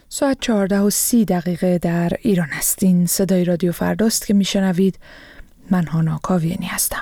ساعت 14:30 در ایران هستین. صدای رادیو فرداست که میشنوید. من هانا کاویانی هستم.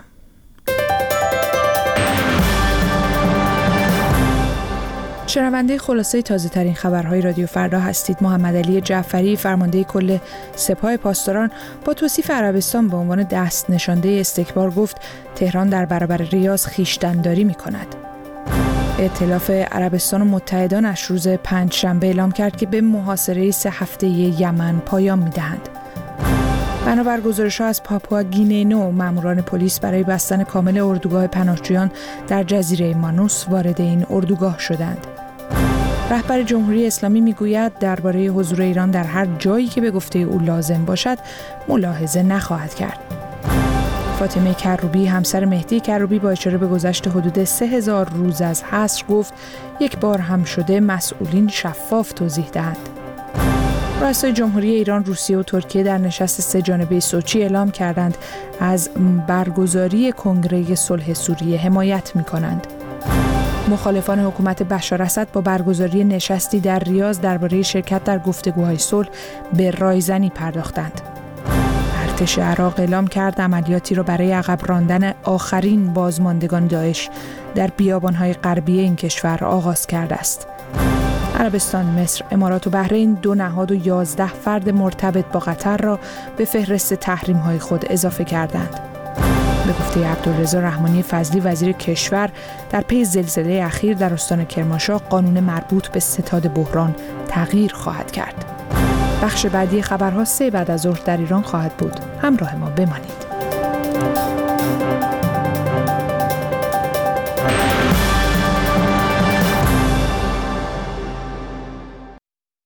شنونده خلاصه تازه ترین خبرهای رادیو فردا هستید. محمد علی جعفری فرمانده کل سپاه پاسداران با توصیف عربستان به عنوان دست نشانده استکبار گفت تهران در برابر ریاض خویشتن‌داری می‌کند. ائتلاف عربستان و متحدانش روز پنجشنبه اعلام کرد که به محاصره 3 هفته یمن پایان می‌دهند. بنابر گزارش‌ها از پاپوا گینه ماموران پلیس برای بستن کامل اردوگاه پناهجویان در جزیره مانوس وارد این اردوگاه شدند. رهبر جمهوری اسلامی میگوید درباره حضور ایران در هر جایی که به گفته او لازم باشد ملاحظه نخواهد کرد. فاطمه کروبی همسر مهدی کروبی با اشاره به گذشت حدود 3000 روز از حصر گفت یک بار هم شده مسئولین شفاف توضیح دهند. رؤسای جمهوری ایران، روسیه و ترکیه در نشست 3 جانبه سوچی اعلام کردند از برگزاری کنگره صلح سوریه حمایت می‌کنند. مخالفان حکومت بشار اسد با برگزاری نشستی در ریاض درباره شرکت در گفتگوهای صلح به رایزنی پرداختند. ارتش عراق اعلام کرد عملیاتی را برای عقب راندن آخرین بازماندگان داعش در بیابان‌های غربی این کشور آغاز کرده است. عربستان، مصر، امارات و بحرین 2 نهاد و 11 فرد مرتبط با قطر را به فهرست تحریم‌های خود اضافه کردند. به گفته عبدالرضا رحمانی فضلی وزیر کشور، در پی زلزله اخیر در استان کرمانشاه قانون مربوط به ستاد بحران تغییر خواهد کرد. بخش بعدی خبرها 3 بعد از ظهر در ایران خواهد بود. همراه ما بمانید.